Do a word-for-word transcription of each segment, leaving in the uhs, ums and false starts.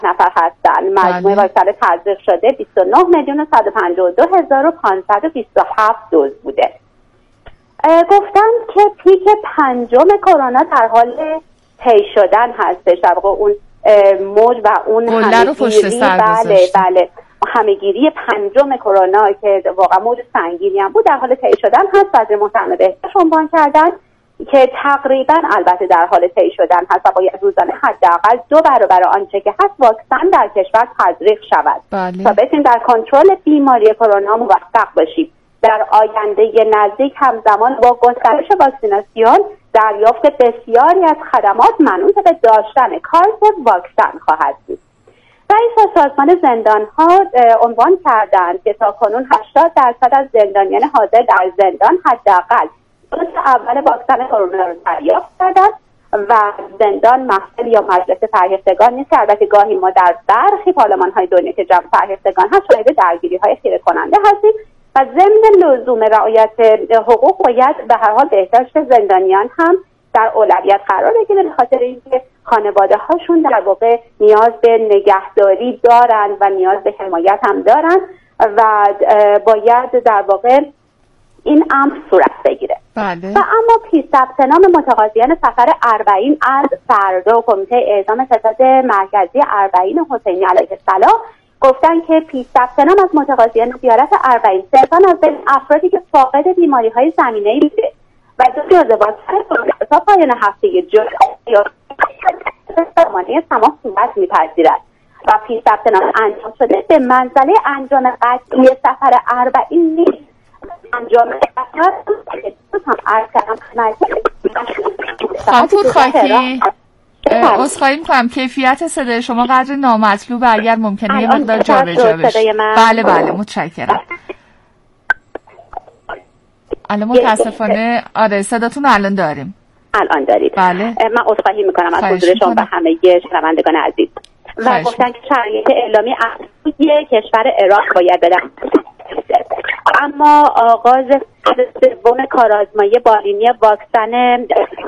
نفر هستن. مجموع واکسن تزریق شده بیست و نه میلیون و صد و پنجاه و دو هزار و پانصد و بیست و هفت دوز بوده. گفتن که پیک پنجم کرونا در حال طی شدن هستش. در واقع اون موج و اون همه‌گیری بله بله همه‌گیری پنجم کرونا که واقعا موج سنگینی هم بود در حال طی شدن هست. وزیر محترم بهداشت عنوان کردن که تقریبا البته در حال طی شدن هست و باید روزانه حداقل دو برابر آنچه که هست واکسن در کشور تزریق شود بله. تا بتونیم در کنترل بیماری کرونا موفق باشیم. در آینده نزدیک همزمان با گسترش واکسیناسیون دریافت بسیاری از خدمات منوط به داشتن کارت واکسن خواهد بود. رئیس سازمان زندان‌ها عنوان کردند که تاکنون هشتاد درصد از زندانیان حاضر در زندان حداقل دوز اول واکسن کرونا را دریافت کردند و زندان محفل یا مجلس فرهیختگان نیست. البته گاهی ما در برخی پارلمان‌های دنیا که جمع فرهیختگان هست شاهد درگیری‌های خیره کننده هستیم و ضمن لزوم رعایت حقوق باید به هر حال بهداشت زندانیان هم در اولویت قرار بگیره، به خاطر اینکه خانواده هاشون در واقع نیاز به نگهداری دارن و نیاز به حمایت هم دارن و باید در واقع این امر صورت بگیره. بله. و اما پیش ثبت نام متقاضیان سفر اربعین از فردا کمیته اعزام ستاد مرکزی اربعین حسینی علیه السلام گفتن که پیش ثبت نام از متقاضیان زیارت اربعین صرفاً از بین افرادی که فاقد بیماری‌های زمینه‌ای بوده و دو جزء واکسن تا پایان هفته جولای زمانه تمام صورت می‌پذیرد و پیش ثبت نام انجام شده به منزله انجام قطعی سفر اربعین نیست. انجام سفر هم عرض کردم خانم خاکی عذرخواهی می‌کنم کیفیت صدای شما قدر نامطلوبه، اگر ممکنه یه مقدار جابجا بشه. بله بله متشکرم. الان متاسفانه آره صداتون الان داریم. الان دارید. بله. من عذرخواهی می‌کنم از حضور شما و همه شنوندگان عزیز. و گفتن که شرایط اعلامی افزودی کشور عراق باید بدن. اما آغاز سوم کارآزمایی بالینی واکسن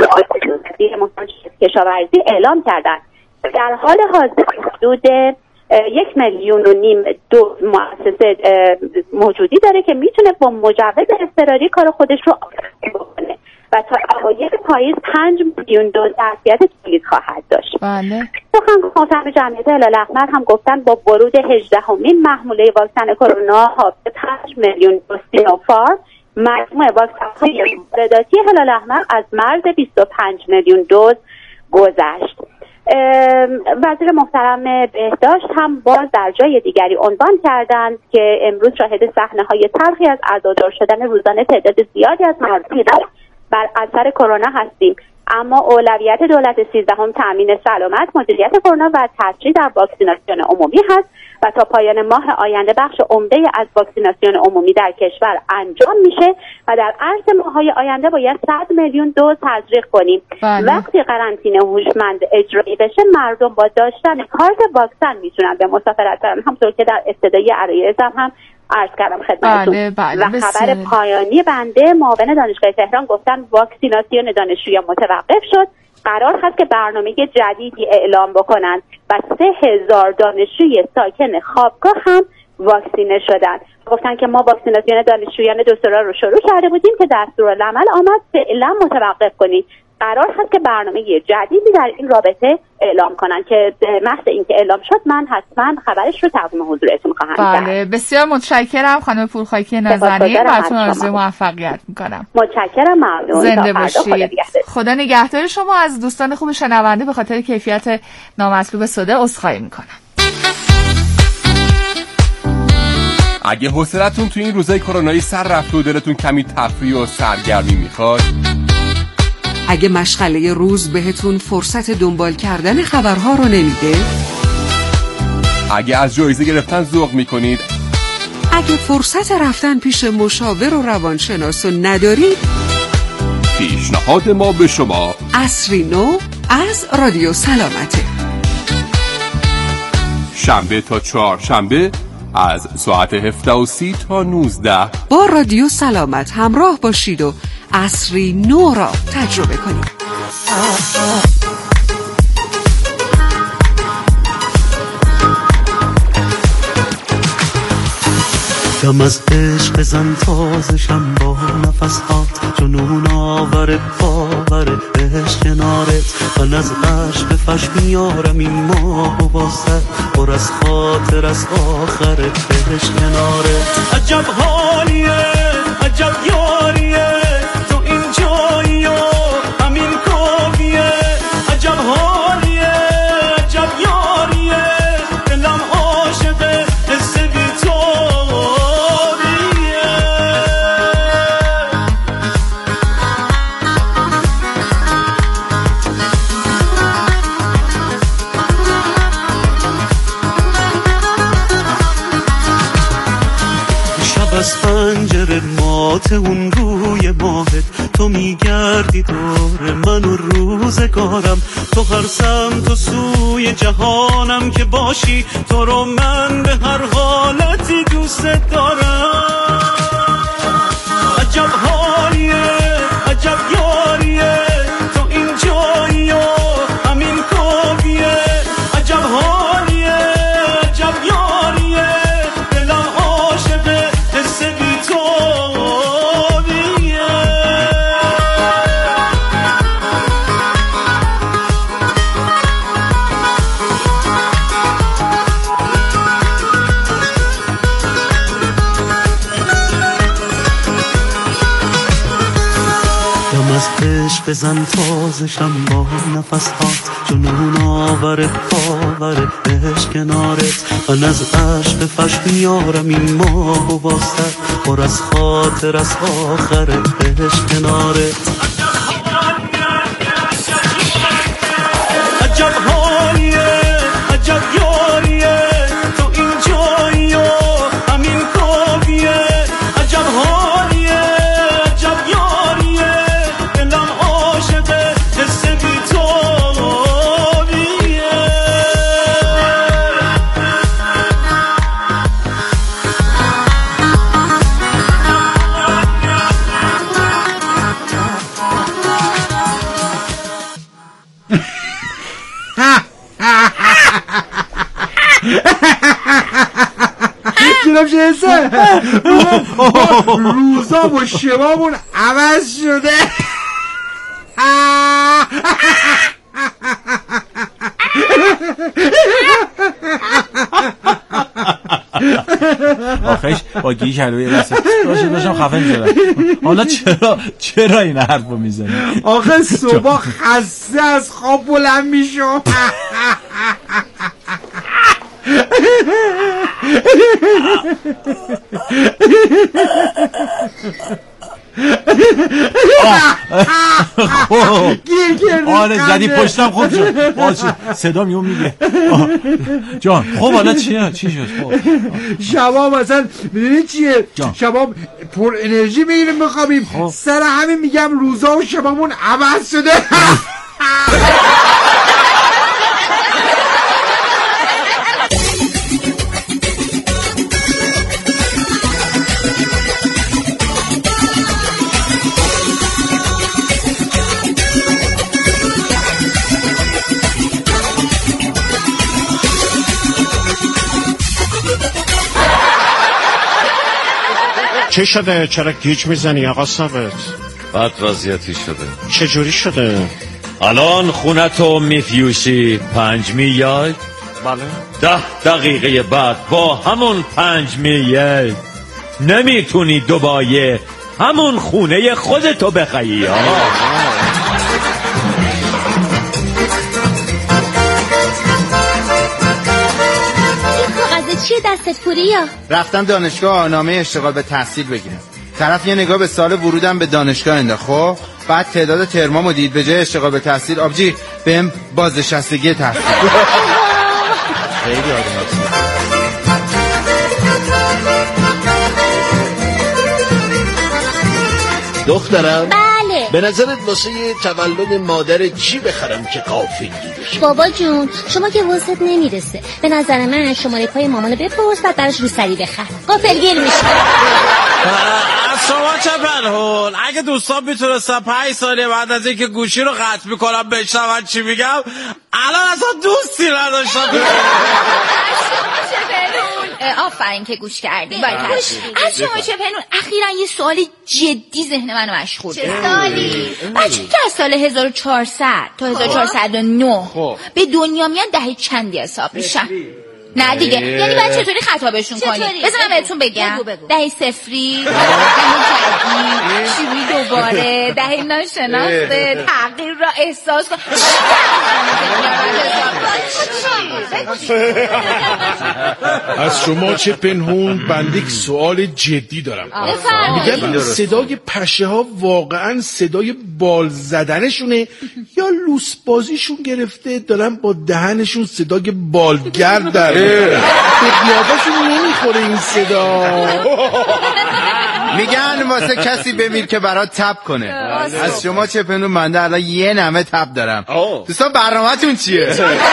کشاورزی اعلام کردند. در حال حاضر حدود یک میلیون و نیم دو مؤسسه موجودی داره که میتونه با مجوز اضطراری کار خودش رو بکنه و تا اوایل پاییز پنج میلیون دوز ظرفیت تولید خواهد داشت. بله. سخن محترم جمعیت هلال احمر هم گفتن با ورود هجدهمین محموله واکسن کرونا حاصل پنج میلیون دوز سینوفارم مجموع واکسن‌های وارداتی هلال احمر از مرز بیست و پنج میلیون دوز گذشت. وزیر محترم بهداشت هم باز در جای دیگری عنوان کردند که امروز شاهد صحنه‌های تلخی از عزادار شدن روزانه تعداد زیادی از مردم بر اثر کرونا هستیم، اما اولویت دولت سیزدهم تامین سلامت، مدیریت کرونا و تسریع در واکسیناسیون عمومی هست و تا پایان ماه آینده بخش عمده از واکسیناسیون عمومی در کشور انجام میشه و در عرض ماه‌های آینده باید صد میلیون دوز تزریق کنیم. بله. وقتی قرنطینه هوشمند اجرایی بشه مردم با داشتن کارت واکسن میتونن به مسافرت برن، همونطور که در ابتدای عرایضم هم عرض کردم خدمتتون. بله بله. و خبر پایانی بنده معاون دانشگاه تهران گفتن واکسیناسیون دانشجویان متوقف شد. قرار هست که برنامه جدیدی اعلام بکنن و سه هزار دانشجوی ساکن خوابگاه هم واکسینه شدن. گفتن که ما واکسیناسیون دانشجویان دکترا رو شروع کرده بودیم که دستورالعمل آمد فعلا متوقف کنید. قرار هست که برنامه جدیدی در این رابطه اعلام کنن که محض اینکه اعلام شد من حتما خبرش رو تقدیم حضورتون خواهم کرد. بله بسیار متشکرم خانم پورخاکی نازنین، براتون آرزوی موفقیت میکنم. متشکرم، ممنون. زنده باشید. خدا نگهدار شما. از دوستان خوب شنونده به خاطر کیفیت نامطلوب صدا عذرخواهی میکنم. اگه حوصلتون تو این روزای کرونایی سر رفته و دلتون کمی تفریح و سرگرمی میخواد، اگه مشغله روز بهتون فرصت دنبال کردن خبرها رو نمیده، اگه از جایزه گرفتن ذوق میکنید، اگه فرصت رفتن پیش مشاور و روانشناس رو ندارید، پیشنهاد ما به شما عصری نو از رادیو سلامته. شنبه تا چهارشنبه از ساعت هفده و سی تا نوزده با رادیو سلامت همراه باشید و عصری نو را تجربه کنید. دم از عشق زن تازشم با نفس هات جنون آور باور عشق کنارت من از عشق فش میارم این ماه و باسه پر از خاطر از آخرت عشق کنارت عجب حالیه عجب یاریه تو این جایی و همین کافیه عجب حالیه عجب یاریه دلم عاشقه حس بی‌تابیه شب از پنجره مات اون روی ماهت تو میگردی دور من و روزگارم تو هر سمت و سوی جهانم که باشی تو رو من به هر حالتی دوست دارم عجب حالیه عجب یاریه تو این جایی و همین کافیه عجب حالیه عجب یاریه دلم عاشقه حس بی‌تابیه دم از عشق زن تازشم با نفس هات جنون آور باور عشق کنارت من از عشق فش میارم این ماه و باسه پر از خاطر از آخرت عشق کنارت عجب حالیه عجب یاریه تو این جایی و همین کافیه عجب حالیه عجب یاریه دلم عاشقه حس بی‌تابیه جناب شهسته روزا و شبامون عوض شده آخیش با گیش هلوی دسته باشه داشتم خفه می‌شدم. حالا چرا چرا این حرفو میزنی؟ آخه صبح خسته از خواب بلند میشم گیر کردی آره زدی پشتم خوب شد باشه صدا میون میگه جان خب حالا چیه چی شد خب شباب مثلا میدونی چیه شباب پر انرژی میگیریم بخوابیم سر همین میگم روزا و شبامون عوض شده چه شده؟ چرا گیج میزنی آقا ثابت؟ بد وضعیتی شده. چه جوری شده؟ الان خونتو میفیوشی پنج میلیارد؟ بله. ده دقیقه بعد با همون پنج میلیارد نمیتونی دوباره همون خونه خودتو بخری. چیه دستت پوریا؟ رفتم دانشگاه آنامه اشتغال به تحصیل بگیرم. طرف یه نگاه به سال ورودم به دانشگاه انداخت. خب بعد تعداد ترمامو دید به جای اشتغال به تحصیل آبجی بهم بازنشستگی تحصیل. خیلی آدم دخترم بله به نظرت واسه تولد مادر چی بخرم که کافی بشه؟ بابا جون شما که واسط نمیرسه. به نظر من شماره پای مامانو بپرس بعد براش روسری بخر. غافلگیر میشه. از شما چه پنهون؟ اگه دوستان میتونستن پنج ساله بعد از اینکه گوشی رو قطع میکنم بشنون چی میگم الان اصلا دوستی نداشتم. آفرین که گوش کردی. از شما چه پنون اخیراً یه سوال جدی ذهن منو مشغول کرد. چه سوالی؟ بچه‌ای که از سال هزار و چهارصد تا هزار و چهارصد و نه به دنیا میان دهه چندی حساب میشن؟ نه دیگه، یعنی باید چطوری خطابشون کنی؟ بذار من بهتون بگم. دهه صفری، دهه جدید، شروعی دوباره، دهه ناشناخته، تغییر را احساس کن. از شما چه پنهون بنده یک سوال جدی دارم. میگم صدای پشه ها واقعا صدای بال زدنشونه یا لوس بازیشون گرفته دارن با دهنشون صدای بالگرد در به قیافشون نمیخوره این صدا. میگن واسه کسی بمیر که برات تب کنه. از شما چه پنون بنده الان یه نمه تب دارم. دوستان برنامه‌تون چیه؟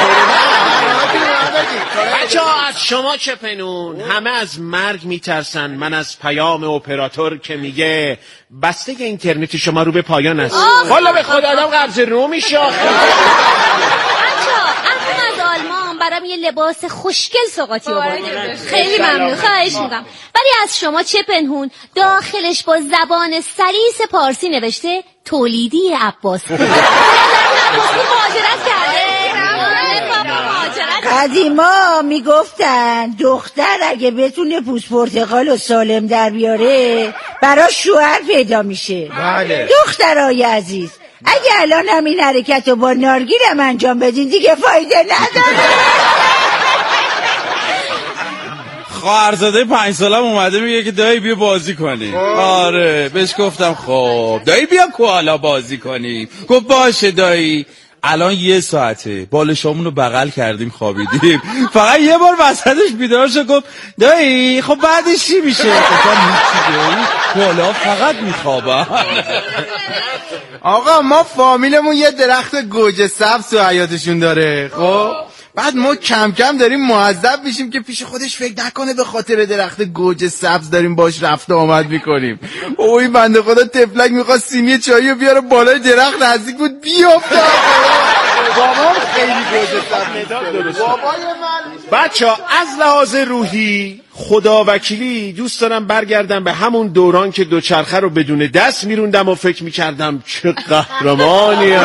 بچه ها از شما چه پنون؟ همه از مرگ میترسن. من از پیام اپراتور که میگه بسته اینترنت شما رو به پایان است. والا به خدا آدم قرض رو میشه. برام یه لباس خوشگل سوغاتی آورد. خیلی ممنون، خواهش میکنم. ولی از شما چه پنهون داخلش با زبان سلیس پارسی نوشته تولیدی عباس. عباس مهاجرت کرده. قدیما میگفتن دختر اگه بتونه پوست پرتقال و سالم در بیاره براش شوهر پیدا میشه. بله. دخترای عزیز اگه الان همین حرکت رو با نارگیلم انجام بدین دیگه فایده نداره. خواهرزاده پنج سالم اومده میگه که دایی بیا بازی کنیم. آره بهش گفتم خب دایی بیا کوالا بازی کنیم. گفت باشه دایی. الان یه ساعته بالشامون رو بغل کردیم خوابیدیم. فقط یه بار وسطش بیدار شد گفت دایی خب بعدش چی میشه؟ گفتم هیچی دایی کوالا فقط میخوابم. آقا ما فامیلمون یه درخت گوجه سبز تو حیاتشون داره. خب بعد ما کم کم داریم معذب میشیم که پیش خودش فکر نکنه به خاطر درخت گوجه سبز داریم باش رفت آمد میکنیم. اوی بنده خدا تفلک میخواست سینی چایی رو بیاره بالای درخت نزدیک بود بیافته. بابام خیلی گوجه سبز بابای من. بچه ها از لحاظ روحی خدا وکیلی دوست دارم برگردم به همون دوران که دوچرخه رو بدون دست میروندم و فکر میکردم چه قهرمانیم.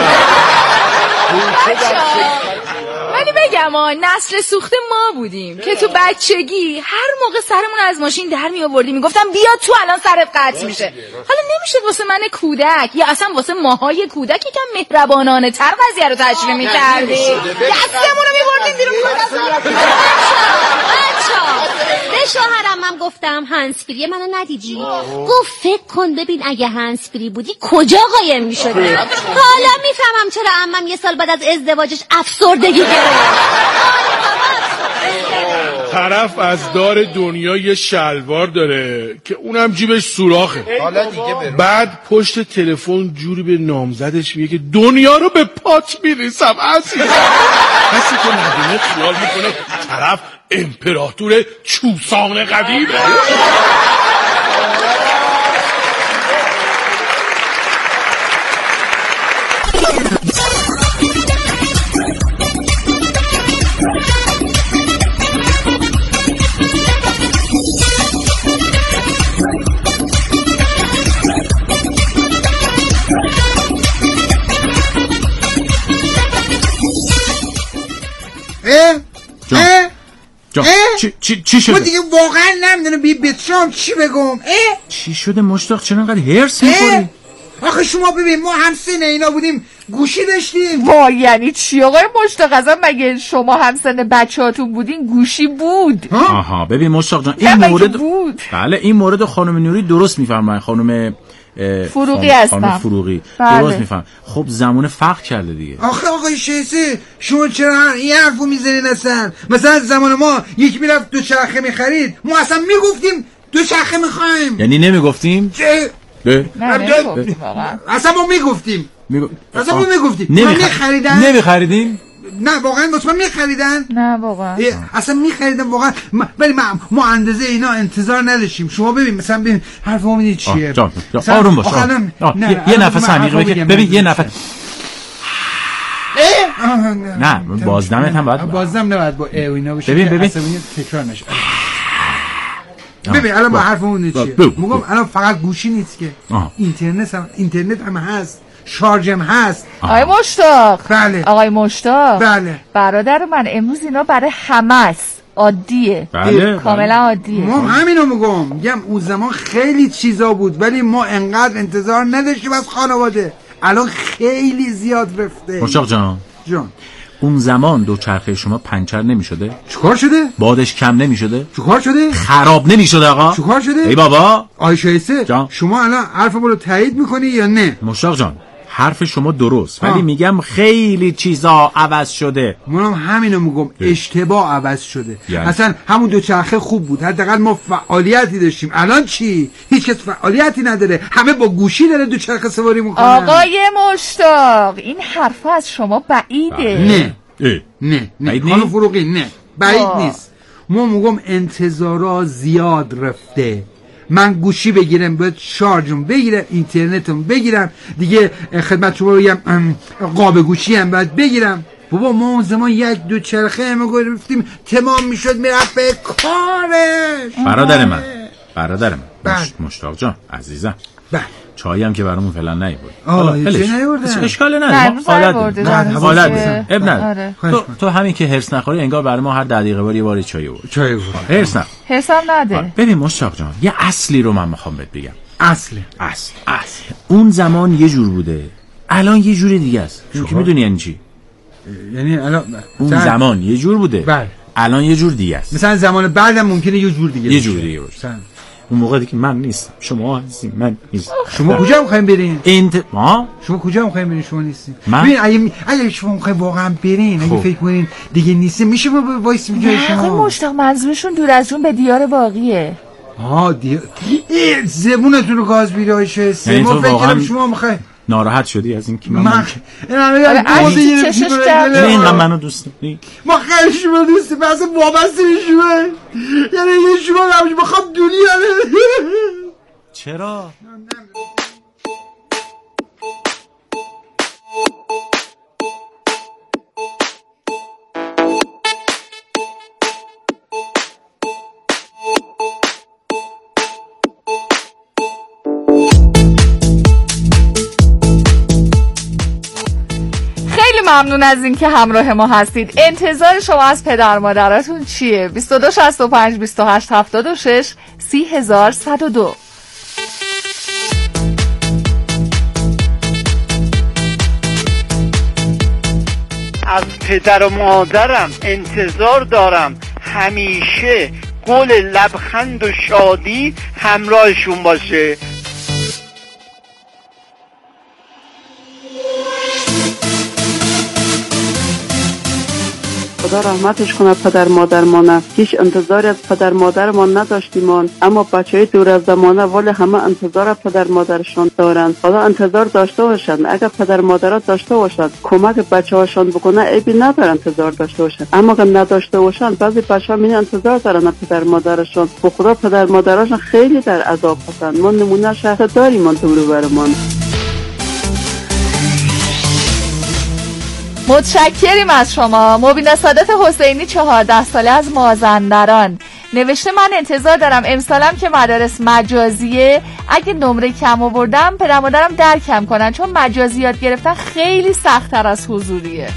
ولی بگم آه نسل سوخت ما بودیم که تو بچگی هر موقع سرمون از ماشین در می آوردیم میگفتم بیا تو الان سرت قطع میشه. حالا نمیشه واسه من کودک یا اصلا واسه ماهای کودک یکم مهربانانه تر قضیه رو تجربه میکردیم. دستمون رو میبردیم بیرون. بچه‌ها به شوهرم من گفتم هنسفری منو ندیدی؟ گفت فکر کن ببین اگه هنسفری بودی کجا قایم میشدی. حالا میفهمم چرا عمم یه سال بعد از ازدواجش افسردگی گرفت. طرف از دار دنیا یه شلوار داره که اونم جیبش سوراخه. حالا دیگه برو. بعد پشت تلفن جوری به نامزدش میگه که دنیا رو به پات میریسم عزیز. کسی که ندونه خیال میکنه طرف امپراتور چوسان قدیمه. جان چی چی چی شده؟ دیگه واقعا نمیدونم بی بترام چی بگم. اه؟ چی شده مشتاق چرا انقدر هرس می‌خوری؟ آخه شما ببین ما هم سن اینا بودیم گوشی داشتیم. وای یعنی چی آقای مشتاق ازم مگه شما هم سن بچه‌هاتون بودین گوشی بود؟ ها؟ آها ببین مشتاق جان این مورد بود. بله این مورد خانم نوری درست میفرمایید. خانم فروغی هستم. خانم فروغی بله. درست میفهم. خب زمان فرق کرده دیگه. آخه آقای شیسه شما چرا این حرفو میزنین اصلا؟ مثلا زمان ما یک میرفت دو چرخه میخرید ما اصلا میگفتیم دو چرخه میخوایم. یعنی نمیگفتیم؟ چه؟ نه نمیگفتیم واقعا. اصلا ما میگفتیم. میگو... اصلا ما میگفتیم. نمیخریدن؟ نمیخریدین؟ نه واقعا واسه من میخریدن؟ نه واقعا اصلا میخریدن واقعا. ولی ما ما اندازه اینا انتظار نداشتیم. شما ببین مثلا ببین حرف ما میدید چیه؟ جان آروم باش. یه نفس عمیق بکش. ببین یه نفس. نه بازدمت هم باید بازدم نباید با ای و اینا بشه. ببین ببین تکرار نشه. ببین الان با حرفمون چیه؟ میگم الان فقط گوشی نیست که آه. اینترنت هم اینترنت هم هست، شارژم هست. آقای مشتاق. بله. آقای مشتاق. بله. برادر من امروز اینا برای همه است. عادیه. بله. کاملا عادیه. ما همینو میگم. میگم اون زمان خیلی چیزا بود ولی ما انقدر انتظار نداشتیم از خانواده. الان خیلی زیاد رفته. مشتاق جان. جان. اون زمان دوچرخه شما پنچر نمی‌شده؟ چیکار شده؟ بادش کم نمی‌شده؟ چیکار شده؟ خراب نمی‌شده آقا؟ چیکار شده؟ ای بابا، آی شایسته جان. شما الان حرفمو رو تایید می‌کنی یا نه؟ مشتاق جان، حرف شما درست ولی میگم خیلی چیزا عوض شده. منم همینو میگم، اشتباه عوض شده. یعنی. اصلا همون دوچرخه خوب بود، حداقل ما فعالیتی داشتیم. الان چی؟ هیچ کس فعالیتی نداره، همه با گوشی داره دوچرخه سواری میکنن. آقای مشتاق این حرف از شما بعیده. نه اه. نه نه خانم فروغی نه بعید آه. نیست. ما میگم انتظارا زیاد رفته. من گوشی بگیرم باید شارژم بگیرم، اینترنتم بگیرم دیگه، خدمت شما بگم قاب گوشی هم باید بگیرم. بابا ما اون زمان یک دو چرخه هم گرفتیم تمام میشد میرفت به کارش. برادر من برادر من مش... مشتاق جان عزیزم بله چایی هم که برامون فعلا نیبود. آه چه نیوردن؟ اشکال نداره، حالت حالت اب نداره. تو تو همین که هرس نخوری انگار برای ما هر ده دقیقه بار یه بار چای بود. چای بود. هرس نه. هرسم نده. ببین مشتاق جان یه اصلی رو من میخوام بهت بگم. اصل اصل اصل اون زمان یه جور بوده، الان یه جور دیگه است. چون که میدونی یعنی چی؟ یعنی الان اون سن... زمان یه جور بوده، بله الان یه جور دیگه است. مثلا زمان بعدم ممکنه یه جور دیگه یه جور دیگه باشه. اون موقع دیگه من نیستم، شما هستین، من نیستم. شما کجا می‌خواید برین؟ انت ما شما کجا می‌خواید برین؟ شما نیستین. ببین اگه اگه شما می‌خواید واقعا برین، اگه فکر کنین دیگه نیستین، میشه ما وایس می‌جای شما. آقای مشتاق منظورشون دور از جون به دیار باقیه. ها دیار زبونتون رو گاز بیدایشه. ما فکر کنم شما می‌خواید ناراحت شدی از این که من من این چشش کرده اینقدر منو دوست داری؟ ما خیلی شما دوستی بس وابسته به شما، یعنی یه شما نمیشه بخوام دنیا. چرا؟ ممنون از اینکه همراه ما هستید. انتظار شما از پدر مادراتون چیه؟ بیست و دو شصت و پنج بیست و هشت هفتاد و شش سی هزار صد و دو. از پدر و مادرم انتظار دارم همیشه گل لبخند و شادی همراهشون باشه. خدا رحمتش کنه پدر مادرمان. هیچ انتظاری از پدر مادرمان نداشتیم، اما بچهای دور از زمانه ولی همه انتظار پدر مادرشان دارند. خدا انتظار داشته باشند، اگر پدر مادرات داشته باشند کمک بچه‌هاشون بکنه عیبی نداره انتظار داشته باشند، اما اگر نداشته باشند بعضی بچه‌ها می انتظار دارن پدر مادرشون. به خدا پدر مادرشون خیلی در عذاب هستند. ما نمونه شهر داریم دور و برمان. متشکریم از شما. مبینا سعادت حسینی چهارده ساله از مازندران نوشته من انتظار دارم امسالم که مدارس مجازیه اگه نمره کم آوردم پدر مادرم درکم کنن، چون مجازی یاد گرفتن خیلی سخت‌تر از حضوریه.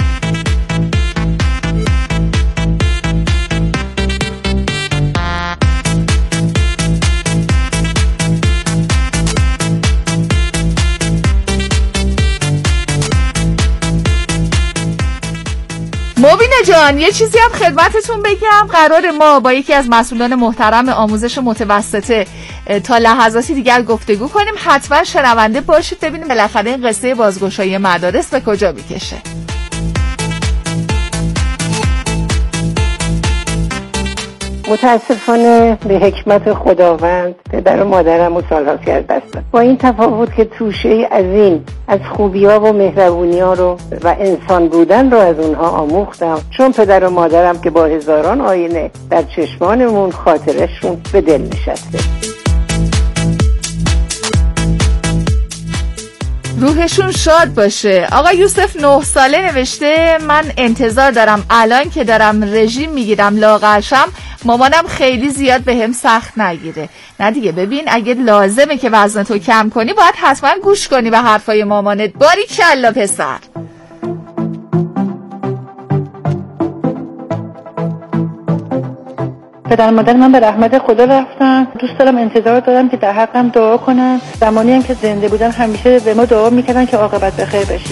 مبینه جان یه چیزی هم خدمتتون بگم، قرار ما با یکی از مسئولان محترم آموزش متوسطه تا لحظاتی دیگر گفتگو کنیم، حتما شنونده باشید ببینیم بالاخره این قصه بازگشایی مدارس به کجا میکشه. متاسفانه به حکمت خداوند پدر و مادرم و سالهاست از دست دادم، با این تفاوت که توشه از این از خوبی‌ها و مهربونی‌ها رو و انسان بودن رو از اونها آموختم، چون پدر و مادرم که با هزاران آینه در چشمانمون خاطرشون به دل نشسته. روحشون شاد باشه. آقا یوسف نه ساله نوشته من انتظار دارم الان که دارم رژیم میگیرم لاغرشم مامانم خیلی زیاد به هم سخت نگیره. نه دیگه ببین اگه لازمه که وزن تو کم کنی باید حتما گوش کنی به حرفای مامانت. باریکلا پسر. پدر مادر من به رحمت خدا رفتن. دوست دارم انتظار دارم که در حقم دعا کنن. زمانی هم که زنده بودن همیشه به ما دعا میکردن که عاقبت بخیر بشی.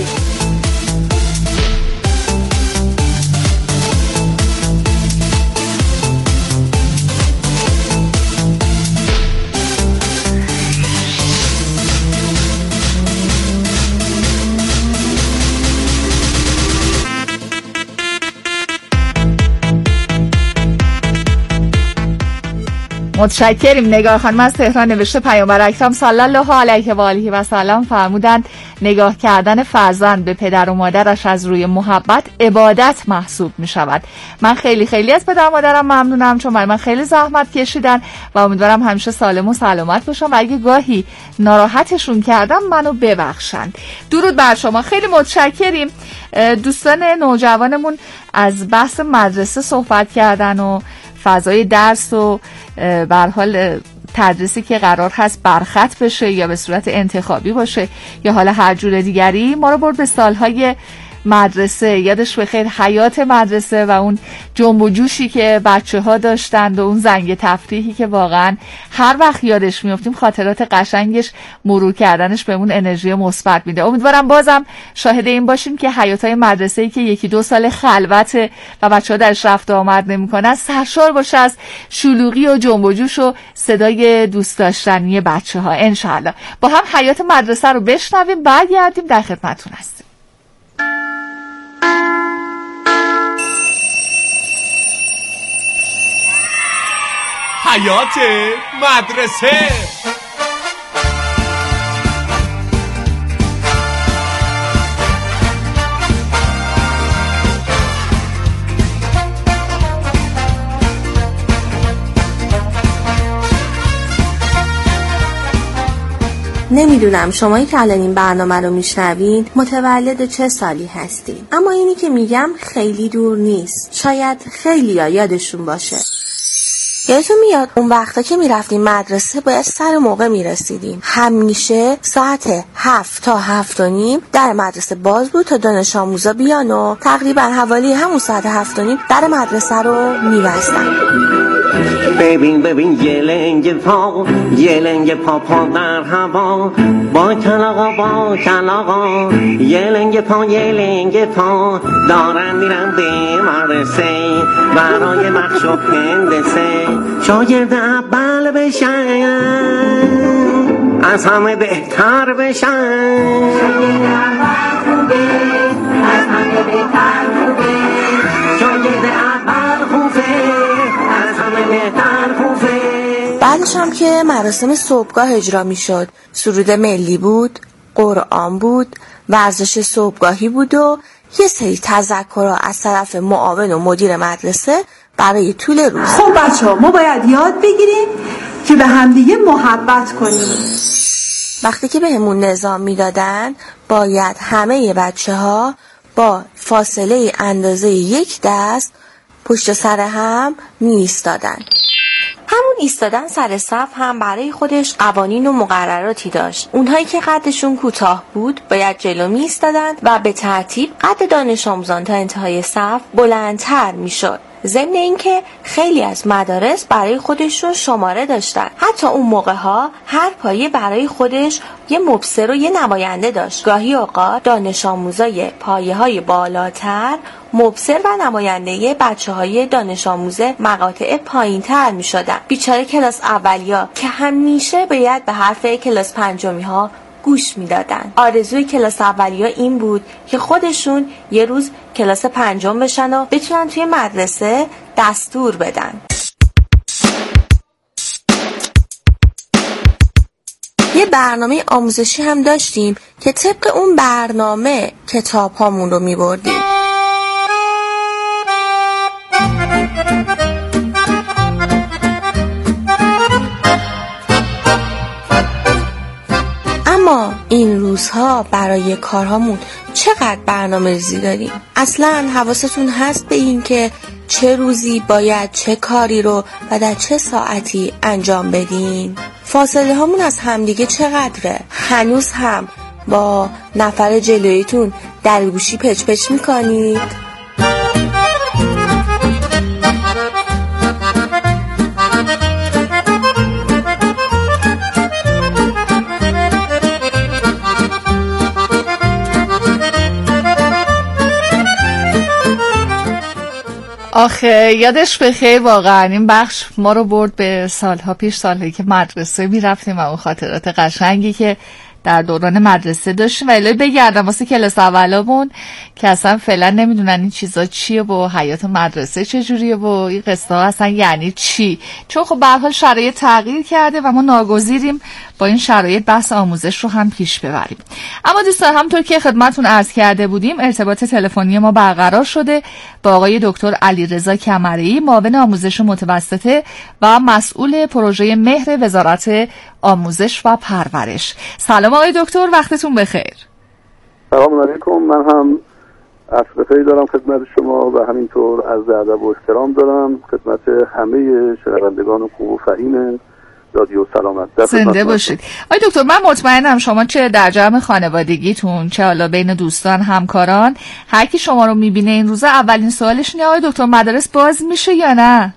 متشکریم نگار خانم از تهران. نوشته پیامبر اکرم صلی الله علیه و آله و سلم فرمودند نگاه کردن فرزند به پدر و مادرش از روی محبت عبادت محسوب می شود. من خیلی خیلی از پدر و مادرم ممنونم چون برای من خیلی زحمت کشیدن و امیدوارم همیشه سالم و سلامت باشم و اگه گاهی ناراحتشون کردم منو ببخشن. درود بر شما. خیلی متشکریم. دوستان نوجوانمون از بحث مدرسه صحبت کردن و فضای درس و به هر حال تدریسی که قرار هست برخط بشه یا به صورت انتخابی باشه یا حالا هر جور دیگری، ما رو برد به سالهای مدرسه. یادش بخیر حیات مدرسه و اون جنب و جوشی که بچه ها داشتند و اون زنگ تفریحی که واقعا هر وقت یادش میافتیم خاطرات قشنگش مرور کردنش بهمون انرژی مثبت میده. امیدوارم بازم شاهد این باشیم که حیاتای مدرسه‌ای که یکی دو سال خلوته و بچه ها درش رفت و آمد نمیکنن سرشار باشه از شلوغی و جنب و جوش و صدای دوست داشتنی بچه ها. انشالله با هم حیات مدرسه رو بشنویم، برگردیم در خدمتتون هستیم. حیات مدرسه. نمیدونم شمایی که الان این برنامه رو میشنوین متولد چه سالی هستین، اما اینی که میگم خیلی دور نیست. شاید خیلیا یادشون باشه. یادتون میاد اون وقتا که میرفتیم مدرسه باید سر موقع میرسیدیم. همیشه ساعت هفت تا هفت و نیم در مدرسه باز بود تا دانش آموزا بیان و تقریبا حوالی همون ساعت هفت و نیم در مدرسه رو میبستن. ببین ببین یه لنگ پا یه لنگ پا پا در هوا با کلاغا با کلاغا یه لنگ پا یه لنگ پا دارن میرن به مدرسه برای بخش و هندسه شاگرد اول بشن از همه بهتر بشن شاگرد اول خوبه از همه بهتر خوبه شاگرد اول خوبه از همه بهتر خوبه. بعدش هم که مراسم صبحگاه اجرا می شد. سرود ملی بود، قرآن بود، ورزش صبحگاهی بود و یه سری تذکرها از طرف معاون و مدیر مدرسه برای طول روز. خب بچه ها ما باید یاد بگیریم که به همدیگه محبت کنیم. وقتی که به همون نظام می دادن باید همه بچه ها با فاصله اندازه یک دست پشت سر هم می ایستادن. همون ایستادن سر صف هم برای خودش قوانین و مقرراتی داشت. اونهایی که قدشون کوتاه بود باید جلو می ایستادن و به ترتیب قد دانش آموزان تا انتهای صف بلندتر می شد. ضمن اینکه خیلی از مدارس برای خودشون شماره داشتن. حتی اون موقع ها هر پایه برای خودش یه مبصر و یه نماینده داشت. گاهی اوقات دانش آموزای پایه های بالاتر مبصر و نماینده بچه های دانش آموز مقاطع پایین تر می شدن. بیچاره کلاس اولیا که همیشه باید به حرف کلاس پنجمی ها گوش می دادن. آرزوی کلاس اولیا این بود که خودشون یه روز کلاس پنجم بشن و بتونن توی مدرسه دستور بدن. یه برنامه آموزشی هم داشتیم که طبق اون برنامه کتاب هامون رو می بردیم. اما این روزها برای کارهامون چقدر برنامه ریزی داریم؟ اصلا حواستون هست به این که چه روزی باید چه کاری رو و در چه ساعتی انجام بدین؟ فاصله هامون از همدیگه چقدره؟ هنوز هم با نفر جلویتون در گوشی پچ پچ میکنید؟ آخه یادش بخیر واقعا این بخش ما رو برد به سالها پیش، سالهایی که مدرسه می رفتیم و اون خاطرات قشنگی که در دوران مدرسه داشتیم. ولی بگردم واسه کلاس اولامون که اصلا فعلا نمیدونن این چیزا چیه و حیات مدرسه چجوریه و این قصه ها اصلا یعنی چی، چون خب به هر حال شرایط تغییر کرده و ما ناگزیریم با این شرایط بحث آموزش رو هم پیش ببریم. اما دوستان همونطور که خدمتتون عرض کرده بودیم ارتباط تلفنی ما برقرار شده با آقای دکتر علیرضا کمره‌ای، معاون آموزش متوسطه و مسئول پروژه مهر وزارت آموزش و پرورش. سلام آقای دکتر، وقتتون بخیر. سلام علیکم. من هم عصر بخیر دارم خدمت شما و همینطور عرض ادب و احترام دارم خدمت همه شنوندگان خوب و فهیم رادیو سلامت. زنده باشید. آقای دکتر من مطمئنم شما چه در جمع خانوادگیتون چه حالا بین دوستان همکاران هر کی شما رو میبینه این روزا اولین سوالش اینه آقای دکتر مدارس باز میشه یا نه؟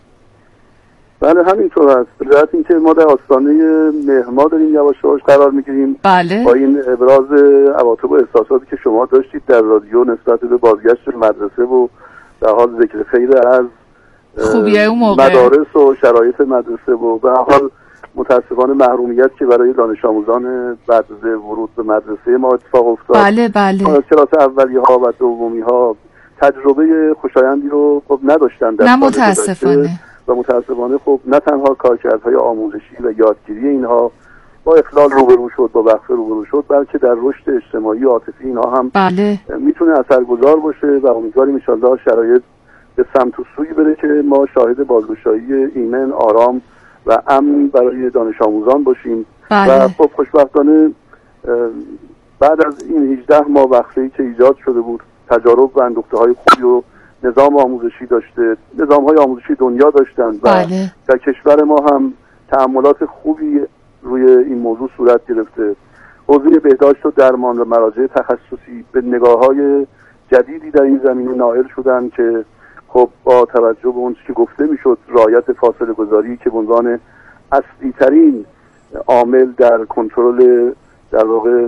بله همینطور است. به جهت اینکه ما در آستانه مهر داریم یواش یواش قرار میگیریم. بله. با این ابراز عواطف و احساساتی که شما داشتید در رادیو نسبت به بازگشت مدرسه و در حال ذکر خیر از خوبیه اون موقع مدارس و شرایط مدرسه و به حال متاسفانه محرومیت که برای دانش آموزان بعد از ورود به مدرسه ما اتفاق افتاد. بله بله. کلاس اولی ها و دومی ها تجربه خوشایندی رو خب نداشتن در نه متاسفانه. و متاسفانه خب نه تنها کارکردهای آموزشی و یادگیری اینها با اخلال روبرو شد، با وقفه روبرو شد، بلکه در رشد اجتماعی و عاطفی اینها هم بله. میتونه اثرگذار باشه و امیدواریم ان شاءالله شرایط به سمت و سوی بره که ما شاهد بازگشایی ایمن، آرام و امن برای دانش آموزان باشیم. بله. و خب خوشبختانه بعد از این هجده ماه وقفه‌ای که ایجاد شده بود تجارب و اندوخته‌های خوبی و نظام آموزشی داشته، نظام‌های آموزشی دنیا داشتن و بله. در کشور ما هم تأملات خوبی روی این موضوع صورت گرفته. حوزه بهداشت و درمان و مراجع تخصصی به نگاه‌های جدیدی در این زمینه نائل شدن که خب با توجه به اون که گفته میشد رعایت فاصله گذاری که به عنوان اصلی ترین عامل در کنترل در واقع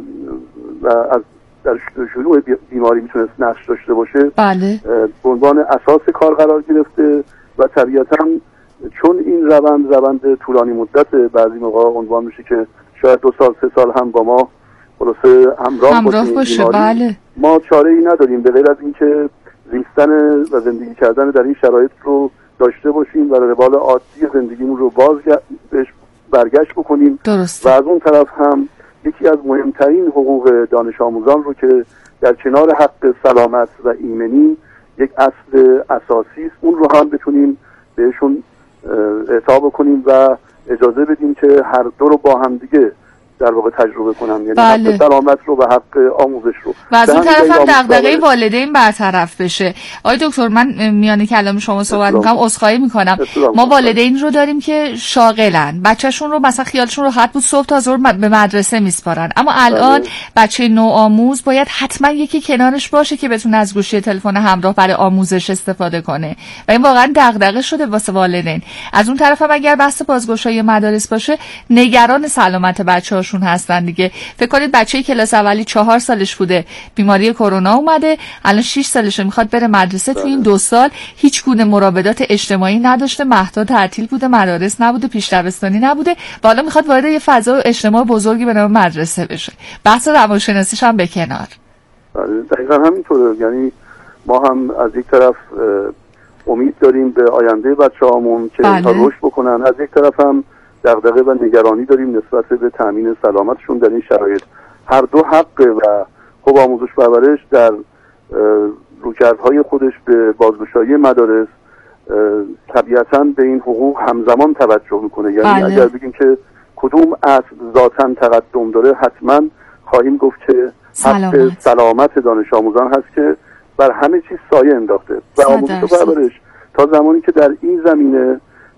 و از در شروع بیماری میتونست نقش داشته باشه، بله. به عنوان اساس کار قرار گرفته و طبیعتاً چون این روند روند طولانی مدت بعضی موقع عنوان میشه که شاید دو سال سه سال هم با ما خلاصه همراه, همراه باشه. بله. ما چاره ای نداریم به غیر از اینکه زیستن و زندگی کردن در این شرایط رو داشته باشیم و روال عادی زندگیمون رو باز بهش برگشت بکنیم. درست. و از اون طرف هم یکی از مهمترین حقوق دانش آموزان رو که در کنار حق سلامت و ایمنی یک اصل اساسی است اون رو هم بتونیم بهشون اعطا بکنیم و اجازه بدیم که هر دو رو با هم دیگه در واقع تجربه کنم، یعنی بله. حق سلامت رو و حق آموزش رو و از اون طرف هم دغدغه والدین برطرف بشه. آقای دکتر من میان کلام شما صحبت میکنم، عذرخواهی میکنم. ما والدین رو داریم که شاغلن، بچه‌شون رو مثلا خیالشون راحت بود صبح تا ظهر به مدرسه میسپارن، اما الان بله. بچه نوآموز باید حتما یکی کنارش باشه که بتونه از گوشی تلفن همراه برای آموزش استفاده کنه و این واقعا دغدغه شده واسه والدین. از اون طرف هم اگر بحث بازگشایی مدارس باشه نگران سلامت بچه‌ها هستن دیگه. فکر کنید بچه‌ی کلاس اولی چهار سالش بوده بیماری کرونا اومده، الان شش سالشه میخواد بره مدرسه. تو این دو سال هیچ گونه مراودات اجتماعی نداشته، مهدا تعطیل بوده، مدارس نبوده، پیش دبستانی نبوده و حالا میخواد وارد یه فضا اجتماعی بزرگی به نام مدرسه بشه. بحث روانشناسیش هم به کنار. دقیقاً همینطوره. یعنی ما هم از یک طرف امید داریم به آینده بچه‌هامون که بله. رشد بکنن، از یک طرف هم دغدغه و نگرانی داریم نسبت به تامین سلامتشون در این شرایط. هر دو حقه و خب آموزش پرورش در رویکردهای خودش به بازگشایی مدارس طبیعتاً به این حقوق همزمان توجه میکنه. یعنی بله. اگر بگیم که کدوم اصل ذاتاً تقدم داره حتما خواهیم گفت که سلامت. حق سلامت دانش آموزان هست که بر همه چیز سایه انداخته و آموزش پرورش تا زمانی که در این زمینه